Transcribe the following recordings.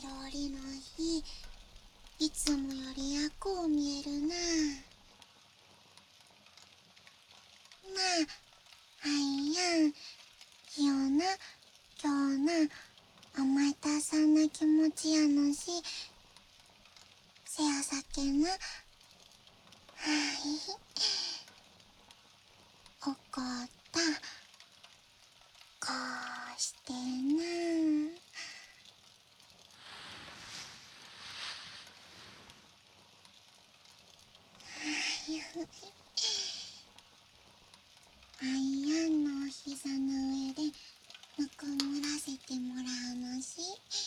勝利の日、いつもよりやこう見えるな。なあ、はいやん、ひよな、今日な、甘えたさんな気持ちやのし、せやさけな、はい、怒った、こうしてな。アイアンのお膝の上でぬくもらせてもらうのし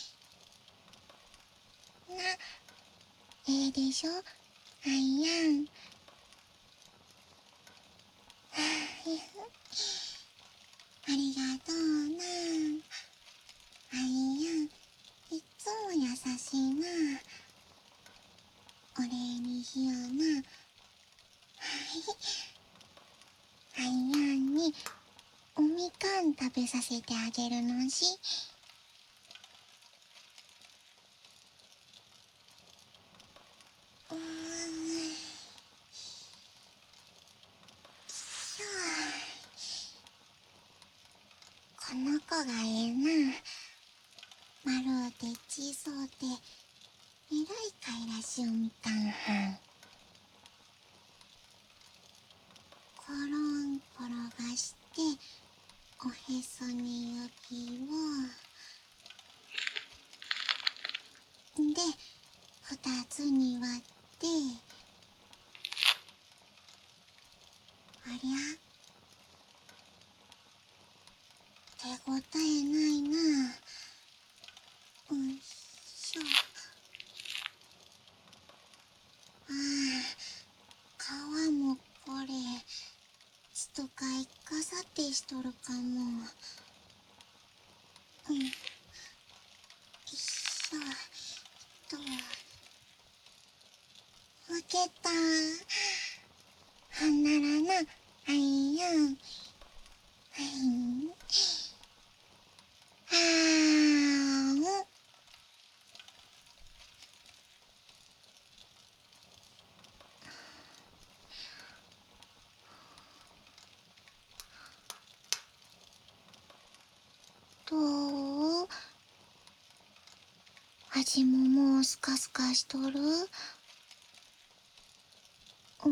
な。でしょ、アイアン。ありがとうな。アイアン、いっつも優しいな。お礼にしような。アイアンにおみかん食べさせてあげるのし。うーん、しょこの子がええな。丸うて小そうて、えらいかいらしいおみかんはん。コロン転がして、おへそに指を。で、二つに割って、ありゃ、手応えないな。うんしょ。ああ、皮もこれ、血とか一かさってしとるかも。よいしょ。と、むけた。ほんならな、あいやん。はい。あーん。どう？味ももうスカスカしとる？うん。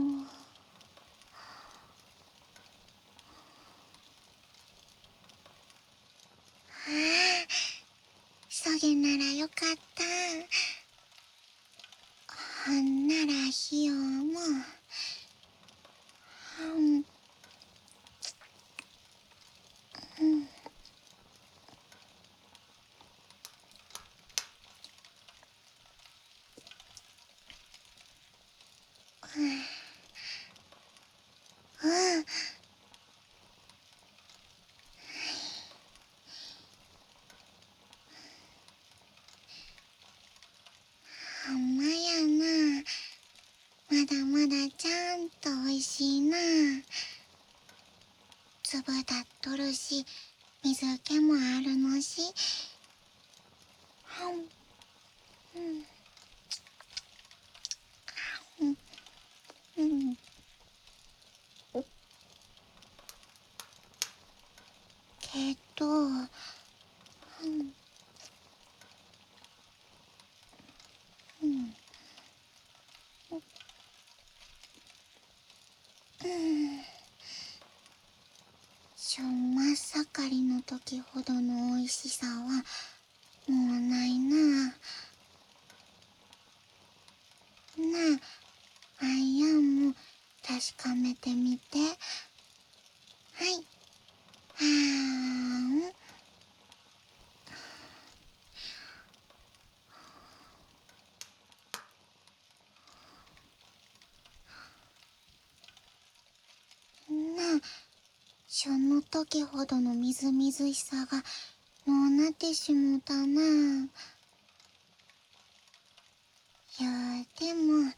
ああ、そげならよかった。ほんならひよも、うん、うん、うん、ほんまやな。まだまだちゃんとおいしいな。粒だっとるし、水気もあるのし。はん、うん、うん、うん。けど、うん、うん、うん。真っ盛りの時ほどの美味しさはもうないな。なあ、アイアンも確かめてみて。はい。はーん。なあ、その時ほどのみずみずしさがのうなってしもうたな。いやでも、うん、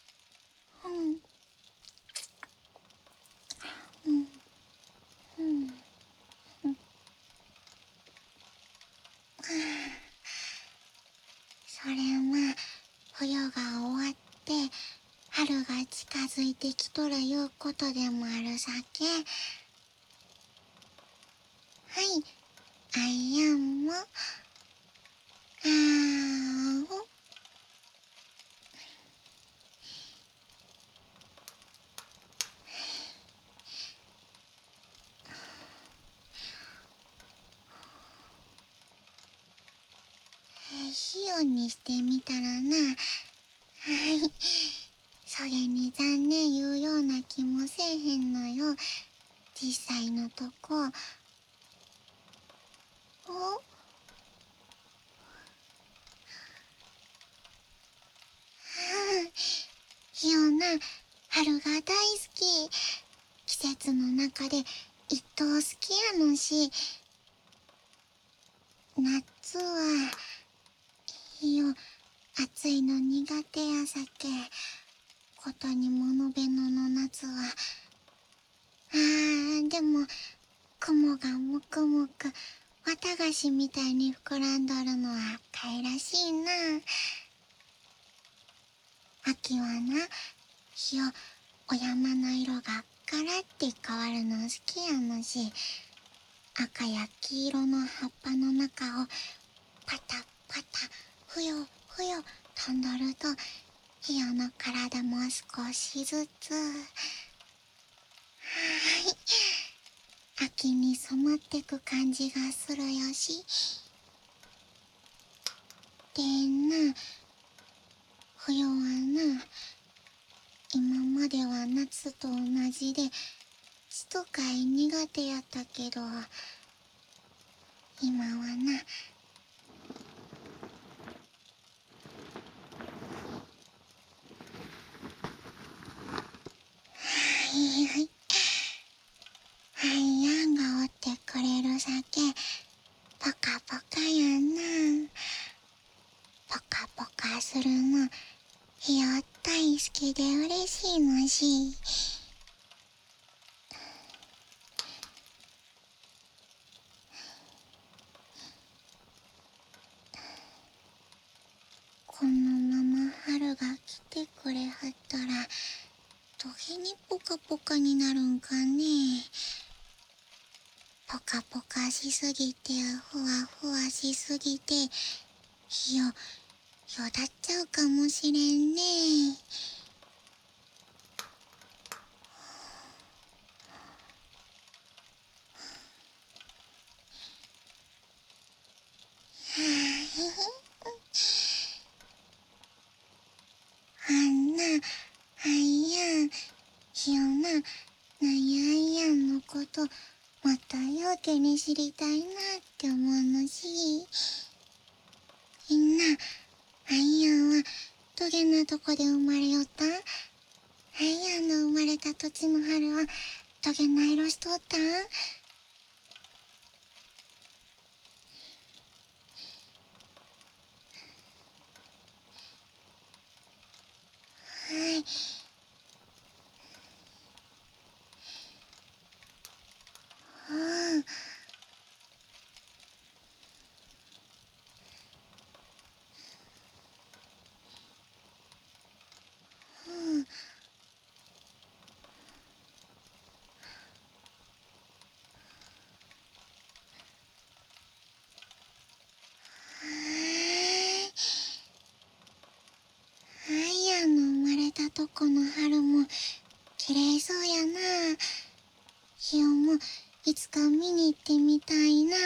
うん、うん、うん。 それは冬が終わって春が近づいてきとるいうことでもあるさけ。はい、アイアンもお。ヒヨにしてみたらな。はい。それに残念言うような気もせえへんのよ。実際のとこ。おヒヨな、春が大好き。季節の中で一等好きやのし、夏は、ヒヨ、暑いの苦手やさけ。ことにものべのの夏は。でも、雲がむくむく、綿菓子みたいに膨らんどるのはかいらしいな。秋はな、ヒヨ、お山の色がガラって変わるの好きやのし、赤や黄色の葉っぱの中をパタパタふよふよ飛んどると、ヒヨの体も少しずつ秋に染まってく感じがするよし。でな、冬はな、今までは夏と同じで血とかい苦手やったけど、今はな、はいはい、ハイアンがおってくれるさけ、ポカポカやな。ポカポカするの、ヒヨ大好きで嬉しいのし。このまま春が来てくれはったら、どげにポカポカになるんかね。ポカポカしすぎて、ふわふわしすぎて、ヒヨ、よだっちゃうかもしれんね。あんな、アイアン、ヒヨな、なんやアイアンのこと、もっとよけに知りたいなって思うのし。みんな、アイアンは、どげなとこで生まれよったん？アイアンの生まれた土地の春は、どげな色しとったん？はい。うん。うん。アイアンの生まれたとこの春も綺麗そうやな。ヒヨもいつか見に行ってみたいな。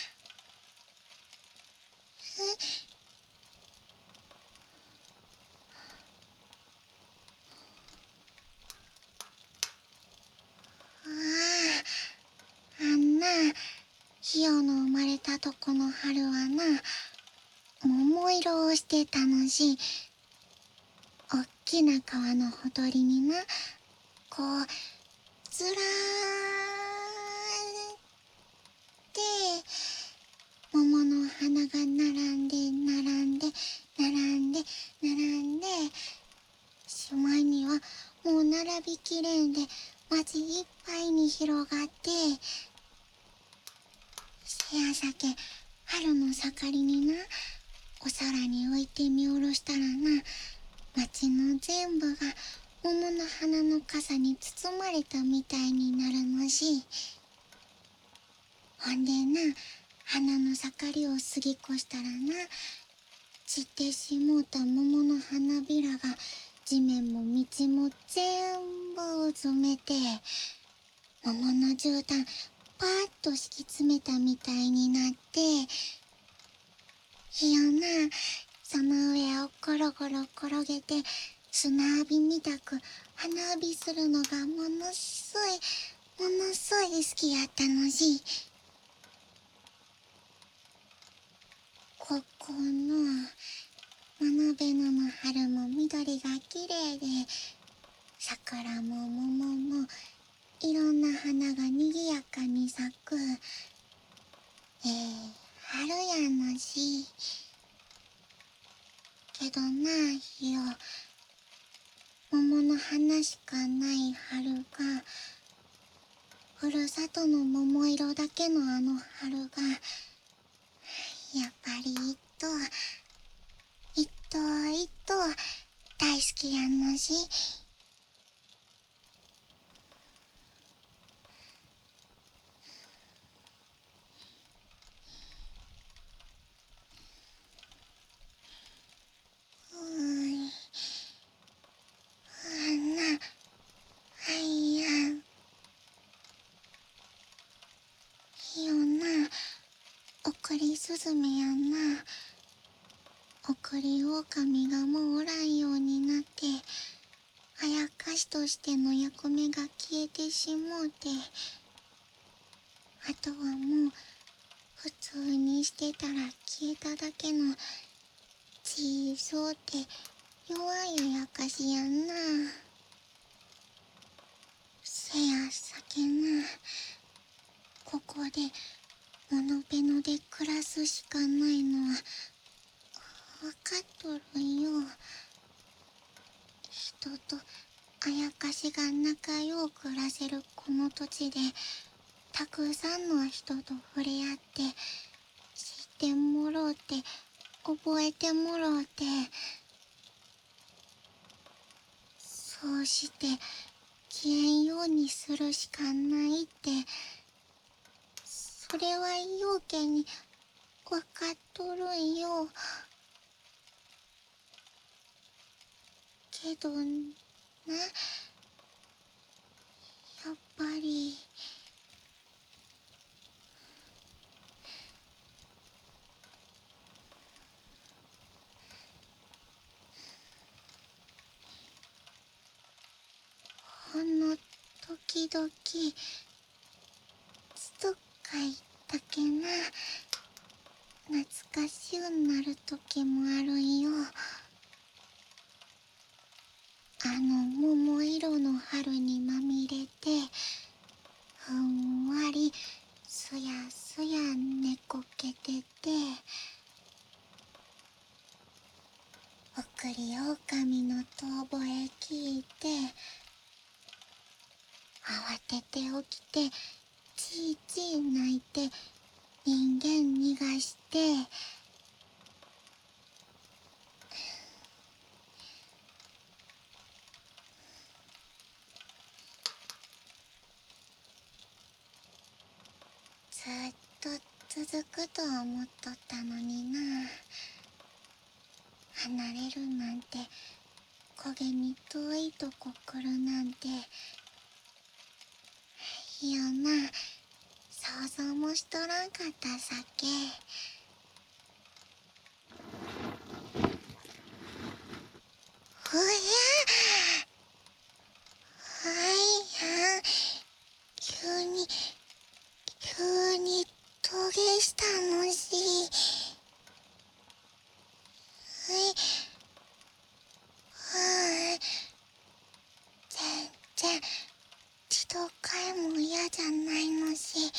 あんな、ヒヨの生まれたとこの春はな、桃色をして楽しい。おっきな川のほとりにな、こう、ずらーって桃の花が並んで並んで並んで並んで、しまいにはもう並びきれんで街いっぱいに広がって、せやさけ春の盛りにな、 お皿に置いて見下ろしたらな、街の全部が桃の花の傘に包まれたみたいになるのし、ほんでな、花の盛りを過ぎ越したらな、散ってしもうた桃の花びらが地面も道も全部うずめて、桃の絨毯パーッと敷き詰めたみたいになって、いやな、その上をゴロゴロ転げて砂浴びみたく花浴びするのがものすごい好きやったのし、ここの学べ野の春も緑が綺麗で、桜も桃もいろんな花がにぎやかに咲く春やのし、けどな、ひよ、桃の花しかない春が、ふるさとの桃色だけのあの春が、やっぱり一頭大好きやんのし。あんな、はいやん、ひよな、送りすずめやんな。送り狼がもうおらんようになって、あやかしとしての役目が消えてしもうて、あとはもう普通にしてたら消えただけのちいそうって弱いあやかしやんな。せやさけな、ここでモノペノで暮らすしかないのはわかっとるんよ。人とあやかしが仲良く暮らせるこの土地で、たくさんの人と触れ合って、知ってもろうて、覚えてもろうて、そうして消えんようにするしかないって、それはようけにわかっとるんよ。けどな、やっぱりほんの時々つとかいだけな、懐かしゅうなる時もあるんよ。あの桃色の春にまみれて、ふんわりすやすや寝こけてて、送り狼の遠吠え聞いて、慌てて起きてちいちい泣いて人間逃がして、ずっと続くと思っとったのにな。離れるなんて、焦げに遠いとこ来るなんて、いやな、想像もしとらんかったさけ。ふや、はいや、急にトゲしたのし。はい、はい、全然一度かいも嫌じゃないのし。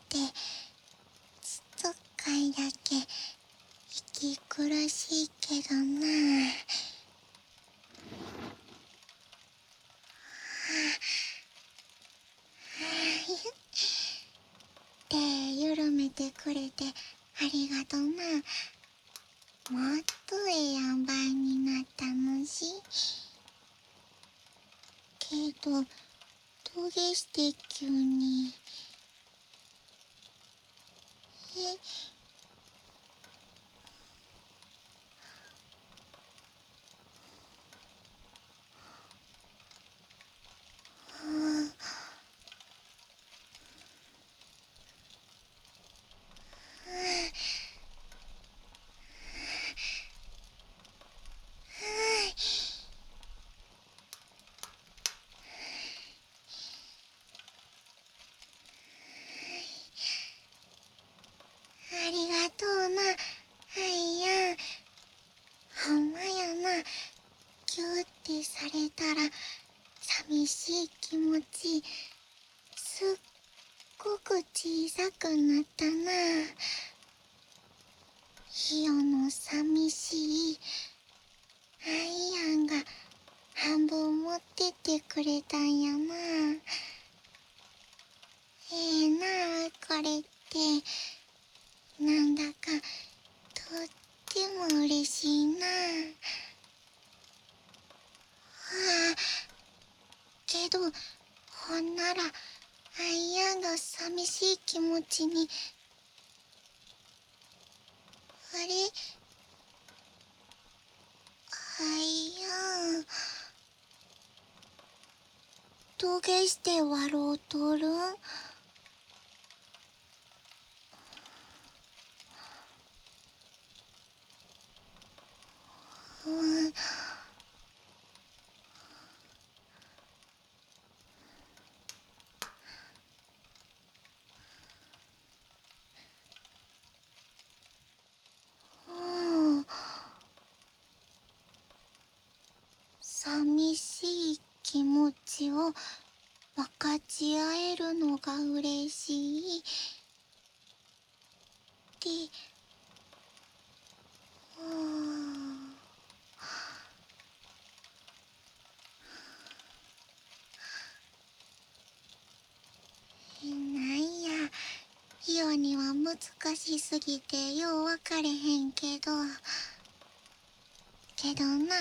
てちょっかいだけ息苦しいけどな。手緩めてくれてありがとな。もっとええ塩梅になったのし。けどどげして急に。えうんありがとうな、アイやん。ほんまやな。ギューってされたら寂しい気持ちすっごく小さくなったな。ヒヨの寂しいアイアンが半分持ってってくれたんやな。ええなあ、これって。なんだかとっても嬉しいな。ああ、けどほんならアイアンが寂しい気持ちに。あれ、アイアンどげして笑うとるん。うん、うん、寂しい気持ちを分かち合えるのが嬉しいって。うん、なんや、ヒヨには難しすぎてよう分かれへんけど。けどな、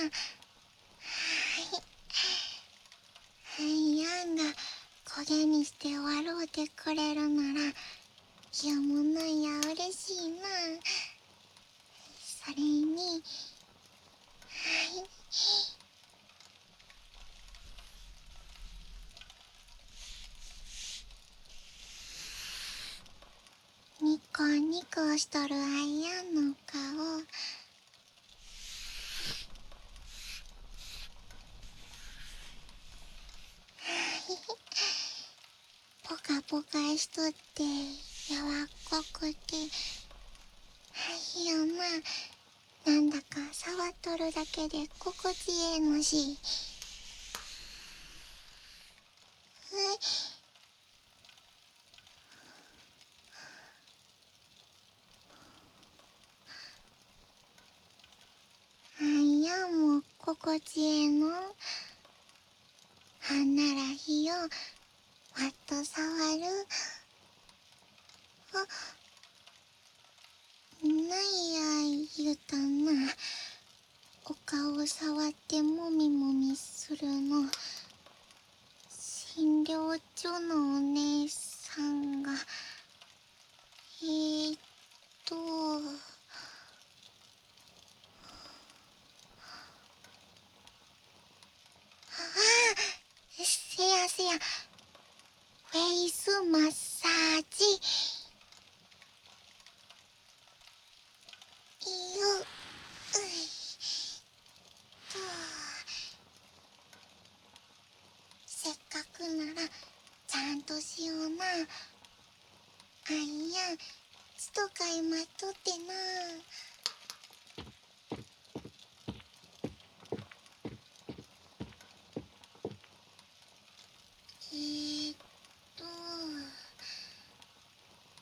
アイアンが焦げにして笑うてくれるなら、ヒヨもなんや嬉しいな。それに、ニコニコしとるアイアンの顔。ポカポカしとってやわっこくて、いいよな。なんだか触っとるだけで心地ええのし。アイアンも心地ええの。はんならひよわっと触る。あ、なんや言うたな。お顔触ってもみもみするの、診療所のお姉さんが。えーっとせやせや、フェイスマッサージ。よっ、と、せっかくならちゃんとしような。あいや、ちとかい待っとってな。えーっと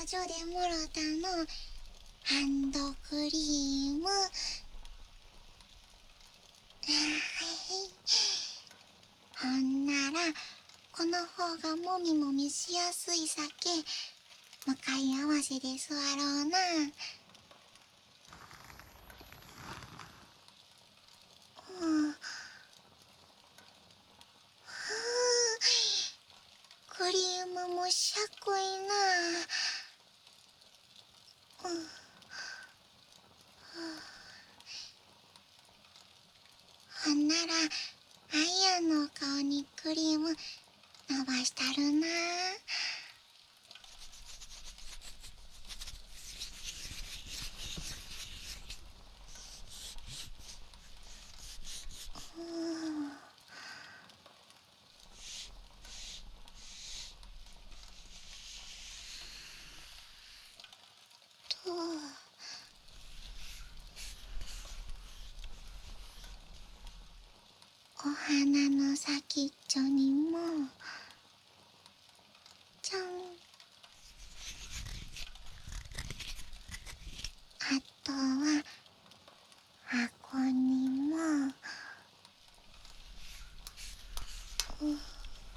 所でもろたのハンドクリーム。ほんならこの方がもみもみしやすいさけ、向かい合わせで座ろうな。うん。クリームもしゃくいな。うん。ほんならアイアンの顔にクリーム伸ばしたるな。うん。とお花の先っちょにもちゃん。あとは箱にも。うん。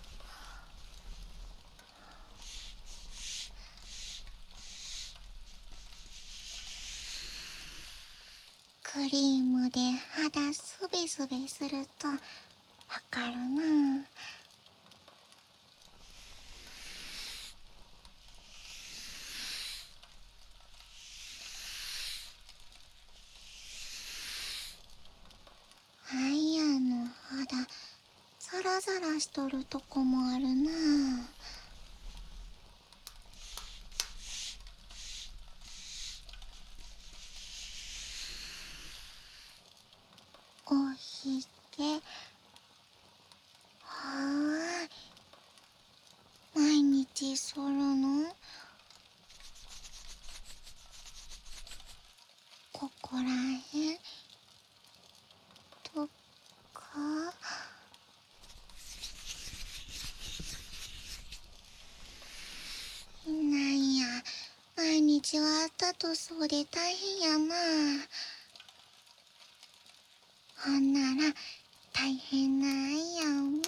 クリームで肌すべすべするとわかるな。アイアンの肌ザラザラしとるとこもあるな。おひげ。はーい。毎日剃るの？ここらへんとか。なんや、毎日はあったとそうで大変やな。ほんなら大変なアイアンを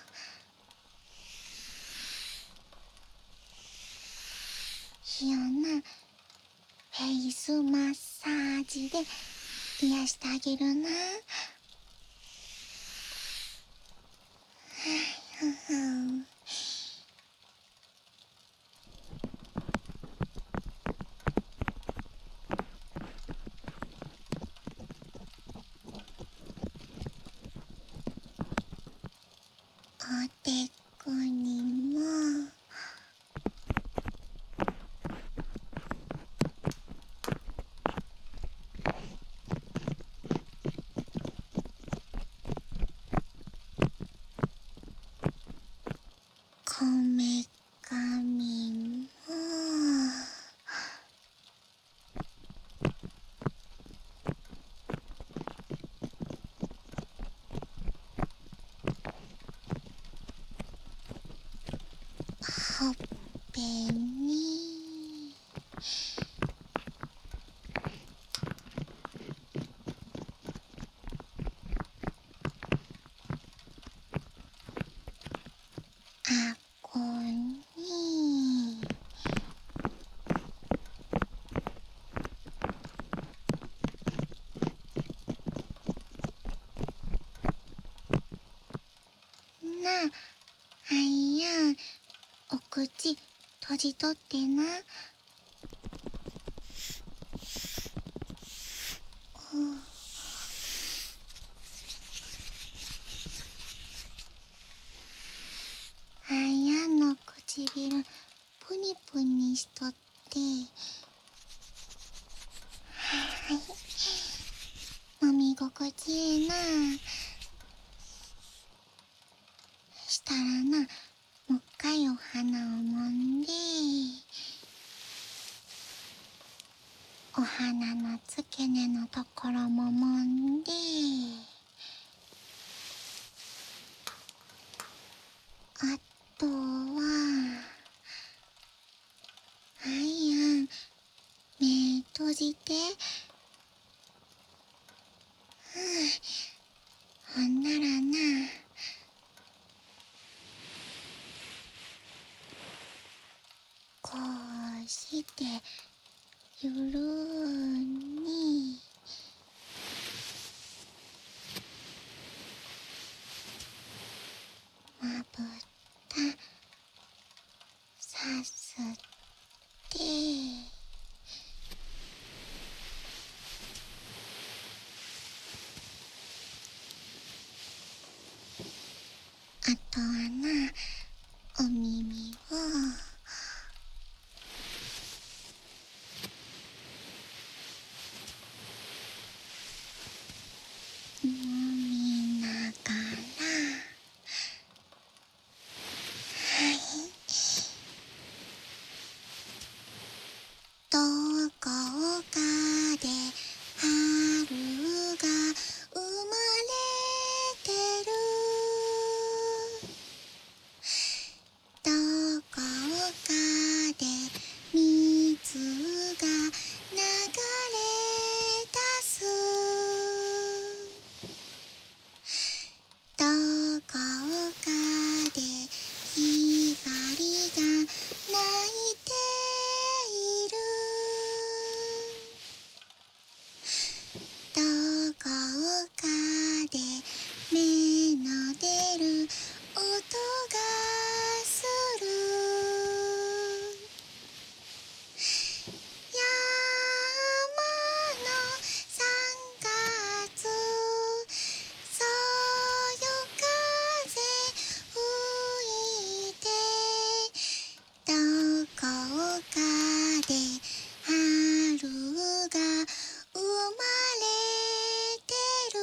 ひよなフェイスマッサージで癒してあげるな。ふふん。おでこにも。こめかみも。ほっぺに。あごに。なあ、アイアン、お口閉じとってな。うん。アイアンの唇プニプニしとって。はい。揉み心地ええな。したらな、もっかいお花をもんで、お花の付け根のところももんで、あとはアイじて。ほんならな、こうしてゆるにまぶたさすってあとはな、お耳を飲みながら、はい、どこかで春が生まれてる。どこかで水が流れ出す。どこかでひばりが泣いている。どこかで芽の出る音がする。山の三月、そよ風吹いて、どこかで春が生まれてる。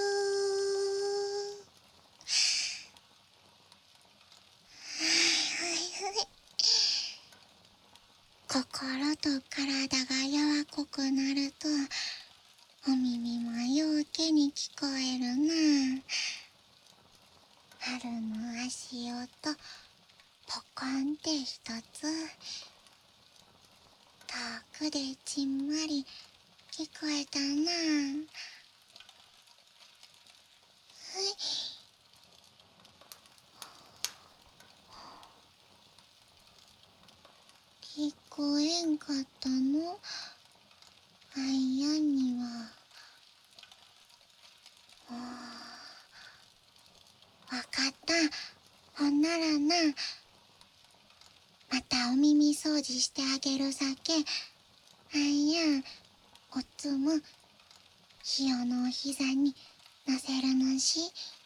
心と体がやわこくなると、お耳もようけに聞こえるな。春の足音、ポコンって一つ、遠くでちんまり聞こえたな。聞こえんかったの？あいやには。わかった。ほんならな、またお耳掃除してあげるさけ。あいや、おつむ、ひよのお膝に乗せるのし。